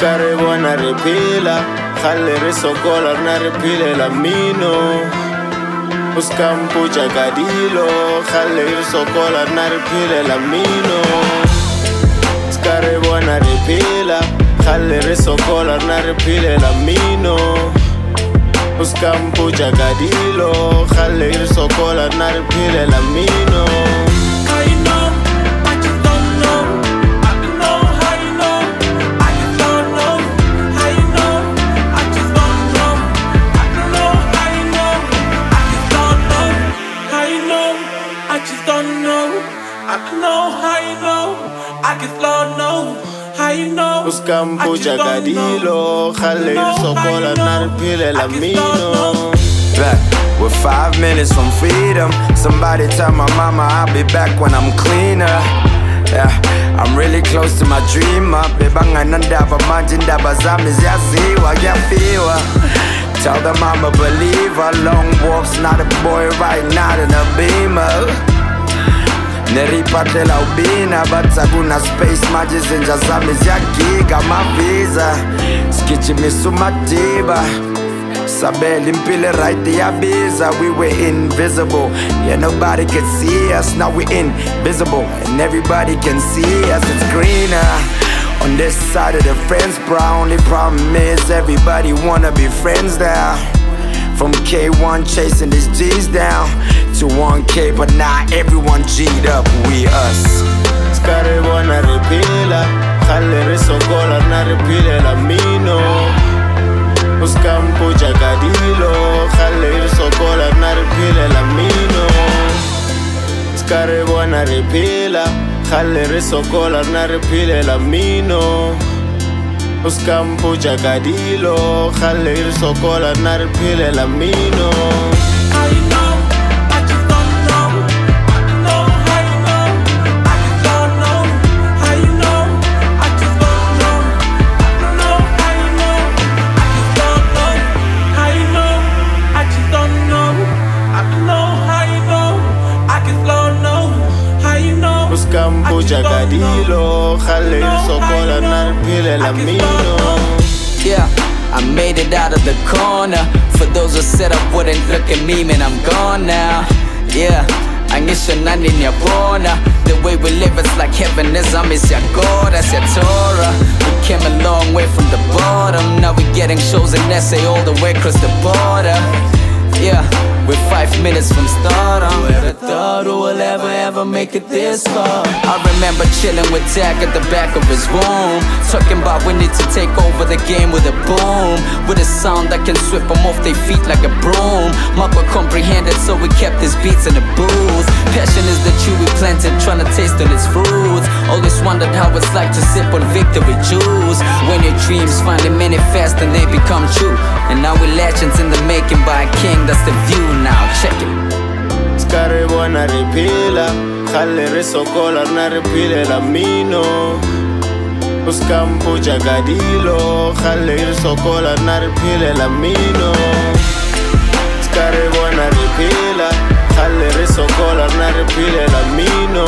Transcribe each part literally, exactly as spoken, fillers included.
Skare bona repila, khale re sokola na repile la mino. Uskampucha kadilo, khale re sokola na repile la mino. Skare bona repila, khale re sokola na repile la mino. Uskampucha kadilo, khale re sokola na repile la mino. Uskampucha kadilo, khale sokola narpile la mino. Back, we're five minutes from freedom. Somebody tell my mama I'll be back when I'm cleaner. Yeah, I'm really close to my dream. Bebanga nandaba manjindaba zami ziyaziwa yafiwa. Tell them I'm a believer. Long walks, not a boy right now in a Beamer. Neripatela ubina, but saguna space majizinja zami ziyagiga mavisa. Skichi misumatiba, sabeli mpile right yabiza. We were invisible, yeah nobody could see us. Now we invisible, and everybody can see us. It's greener on this side of the fence, bro. Only problem is everybody wanna be friends now. From K one chasing these G's down to one K, but now everyone G'd up, we us. Skare bona repila, khale re sokola na repile la mino. Uskampucha kadilo, khale re sokola na repile la mino. Skare bona repila, khale re sokola na repile la mino. Uskampucha kadilo, khale re sokola na repile la mino. Uskampucha kadilo, khale sokola narpile la mino. Yeah, I made it out of the corner. For those who said I wouldn't, look at me, man, I'm gone now. Yeah, angisho nani nyabona. The way we live is like heaven is a miss ya God, that's your Torah. We came a long way from the bottom. Now we getting shows in S A all the way across the border. Yeah, we're five minutes from stardom. Whoever thought who will ever, ever make it this far? I remember chilling with Tag at the back of his room, talking about we need to take over the game with a boom, with a sound that can sweep them off their feet like a broom. Maka comprehended, so we kept his beats in the booth. Passion is the tree we planted, trying to taste on its fruits. Always wondered how it's like to sip on victory juice. When your dreams finally manifest and they become true. And now we're legends in the making by a king, that's the view now, check it. Skare bona repila, khale re sokola na repile la mino. Uskampucha kadilo, khale re sokola na repile la mino. Skare bona repila, khale re sokola na repile la mino.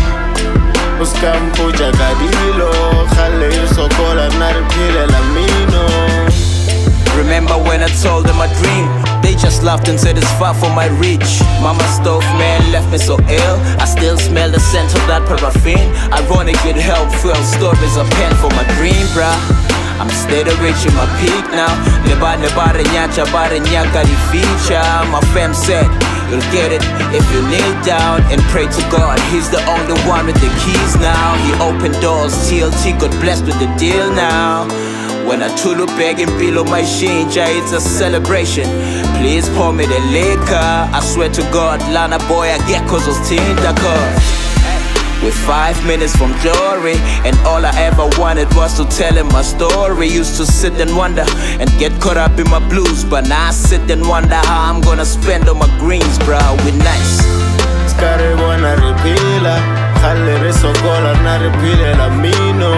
Uskampucha kadilo, khale re sokola na repile la mino. Remember when I told them my dream? They just laughed and said it's far from my reach. Mama stove man left me so ill. I still smell the scent of that paraffin. Ironic it helped fill stories of pen for my dream, bruh. I'm steady reaching my peak now. Neba neba renyacha ba renyaka di feature. My fam said you'll get it if you kneel down and pray to God. He's the only one with the keys now. He opened doors, T L T got blessed with the deal now. When I tulu begging below my shinja, it's a celebration. Please pour me the liquor. I swear to God, Lana boy, I get cause those Tinder cars. We're five minutes from glory, and all I ever wanted was to tell him my story. Used to sit and wonder and get caught up in my blues, but now I sit and wonder how I'm gonna spend all my greens, bro. We nice. Skare bona repila, khale re sokola na repile la mino.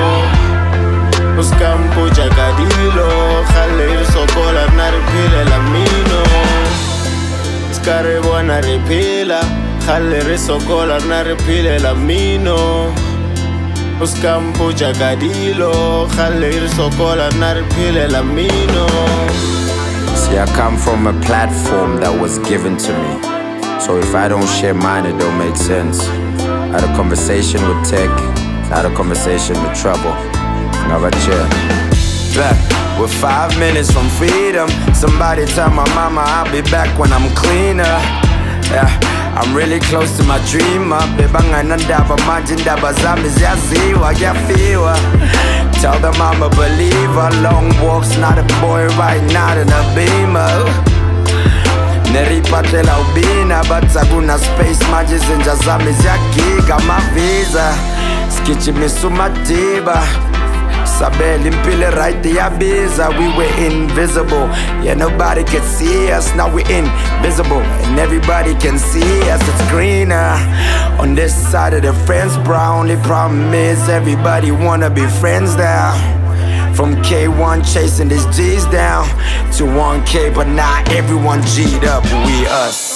Uskampucha kadilo, khale re sokola na repile la mino. Skare bona repila, khale re sokola na repile la mino. Uskampucha kadilo khale irsokola narphile lamino. See, I come from a platform that was given to me, so if I don't share mine, it don't make sense. I had a conversation with Tech, I had a conversation with Trouble. Ngavache. Back, we're five minutes from freedom. Somebody tell my mama I'll be back when I'm cleaner. Yeah, I'm really close to my dream. Bebanganandaba manjindaba zami ziyaziwa yafiwa. Tell them I'm a believer. Long walks, not a boy riding out in a beamer. Neripatela ubina, but sakuna space manje zinja zami ziyagiga mavisa. Skichi misumatiba. Sabeli mpile right yabiza. We were invisible, yeah, nobody could see us. Now we're invisible and everybody can see us. It's greener on this side of the fence brown. The problem is everybody wanna be friends now. From K one chasing these G's down to one K, but not everyone G'd up. We us.